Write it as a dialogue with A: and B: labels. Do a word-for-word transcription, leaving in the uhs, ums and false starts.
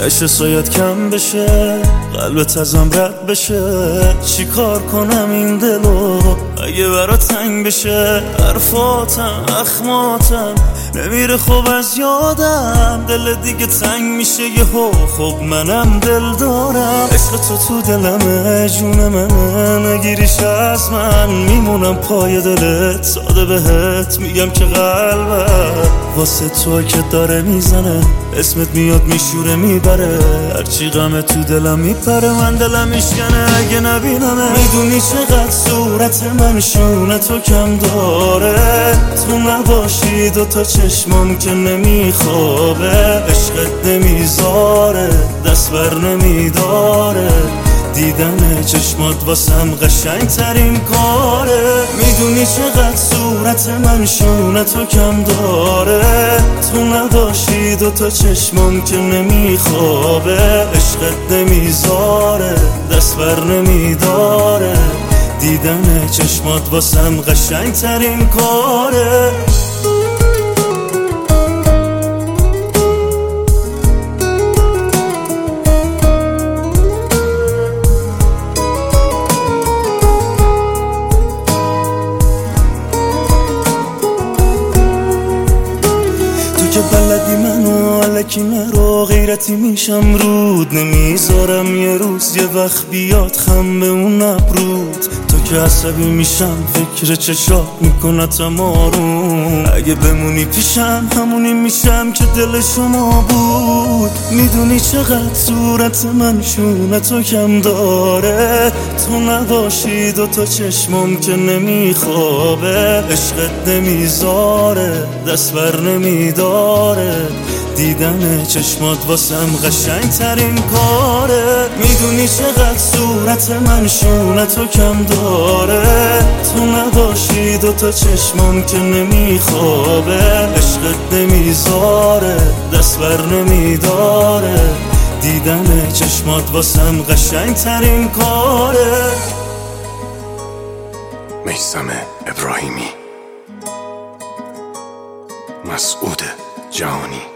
A: نشه شاید کم بشه، قلبت ازم رد بشه. چی کار کنم این دلو اگه برا تنگ بشه؟ حرفاتم اخماتم نمیره خوب از یادم، دل دیگه تنگ میشه یهو. خب منم دل دارم، عشق تو تو دلمه، جون منه، نگیریش از من میمونم پای دلت. ساده بهت میگم که قلبم واسه تو که داره میزنه، اسمت میاد میشوره میبره. هرچی غمه تو دلم میپره، من دلم میشکنه اگه نبینمه. میدونی چقدر صورت من شونه تو کم داره، تو نباشی دوتا چشمام که نمیخوابه. عشقت نمیذاره دست بر نمیداره، دیدن چشمات واسم قشنگ ترین کاره. میدونی چقدر صورت من شونه تو کم داره، تو نباشی دوتا چشمام که نمیخوابه. عشقت نمیذاره دست بر نمیداره، دیدن چشمات واسم قشنگ ترین کاره. که بلدی منو علکی نرو، غیرتی میشم رود نمیذارم یه روز یه وقت بیاد خم به اون ابرود. تو که عصبی میشم فکر چشات میکنتم آروم، اگه بمونی پیشم همونی میشم که دل شما بود. میدونی چقدر صورت من شونه تو کم داره، تو نباشی دوتا چشمام که نمیخوابه. عشقت نمیذاره دست بر نمیداره، دیدن چشمات واسم قشنگ ترین کاره. میدونی چقدر صورت من شونه تو کم داره، تو نباشی دوتا چشمام که نمیخوابه. عشقت نمیذاره دست بر نمیداره، دیدن چشمات واسم قشنگ ترین کاره.
B: میثم ابراهیمی، مسعود جهانی.